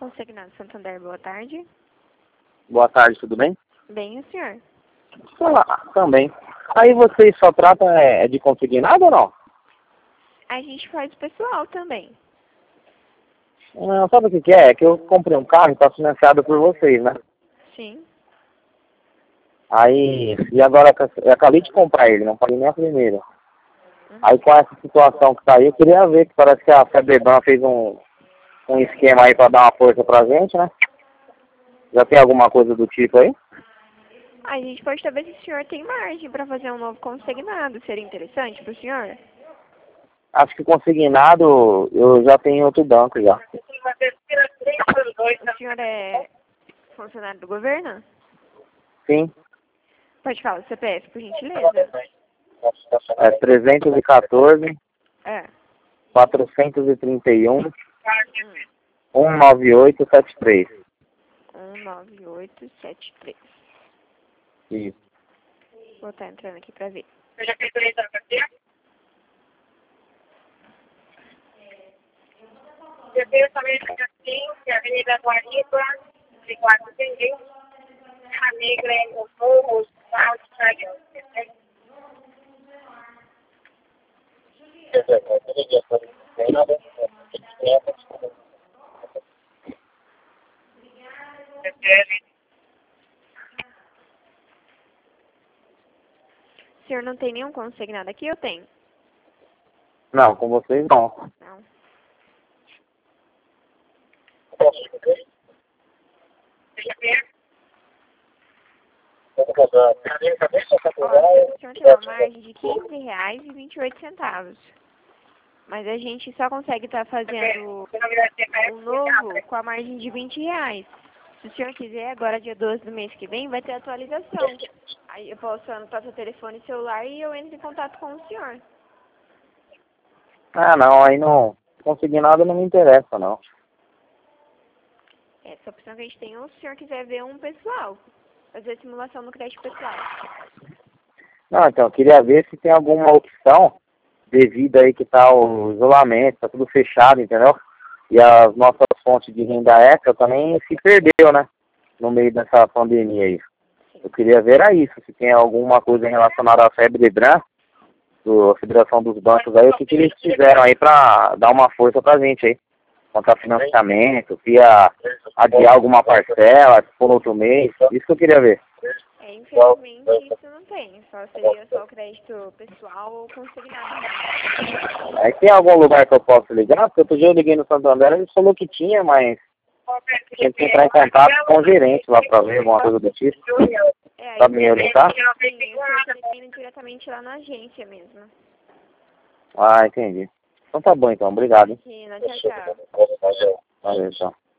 Consignado Santander, boa tarde. Boa tarde, tudo bem? Bem, o senhor? Ah, também. Aí vocês só tratam de consignado ou não? A gente faz o pessoal também. Não, sabe o que que é? É que eu comprei um carro e está financiado por vocês, né? Sim. Aí, e agora eu acabei de comprar ele, não paguei nem a primeira. Aí com essa situação que tá aí, eu queria ver que parece que a Febreban fez um esquema aí para dar uma força pra gente, né? Já tem alguma coisa do tipo aí? A gente pode saber se o senhor tem margem para fazer um novo consignado. Seria interessante para o senhor? Acho que consignado eu já tenho em outro banco já. O senhor é funcionário do governo? Sim, Pode falar o CPF, por gentileza. é 314, É. 431, 19873. 19873. Isso. Vou estar entrando aqui para ver. Você já fez a carteira? Eu tenho também assim, que é a Avenida Guariba, de Quatro Entendi, a Negra em Morro, Hospital de Chagas. O senhor não tem nenhum consignado aqui? Eu tenho. Não, com vocês não. Não. Você já fez? Ó, o senhor tem uma margem de R$ 15,28. Mas a gente só consegue estar fazendo um novo com a margem de R$ 20. Se o senhor quiser, agora dia 12 do mês que vem, vai ter atualização. Aí eu posso anotar seu telefone e celular e eu entro em contato com o senhor. Ah, não, aí não. Consignado não me interessa, não. Essa opção que a gente tem, ou se o senhor quiser ver um pessoal, fazer simulação no crédito pessoal. Não, então, eu queria ver se tem alguma opção devido aí que tá o isolamento, tá tudo fechado, entendeu? E as nossas fontes de renda extra também se perdeu, né? No meio dessa pandemia aí. Eu queria ver era isso, se tem alguma coisa relacionada à Febreban, a Federação dos Bancos aí, o que eles fizeram aí pra dar uma força pra gente aí. Contra financiamento, se ia adiar alguma parcela, se for no outro mês, isso que eu queria ver. Infelizmente isso não tem, só seria só o crédito pessoal ou consignado. Aí tem algum lugar que eu posso ligar? Porque outro dia eu liguei no Santander, ele falou que tinha, mas tinha que entrar em contato com o gerente lá pra ver alguma coisa do tipo. Aí Sabe me orientar? sim, o senhor tem que ir diretamente lá na agência mesmo. Ah, entendi. Então tá bom então, obrigado. Aqui na tchau, tchau. Valeu, tchau.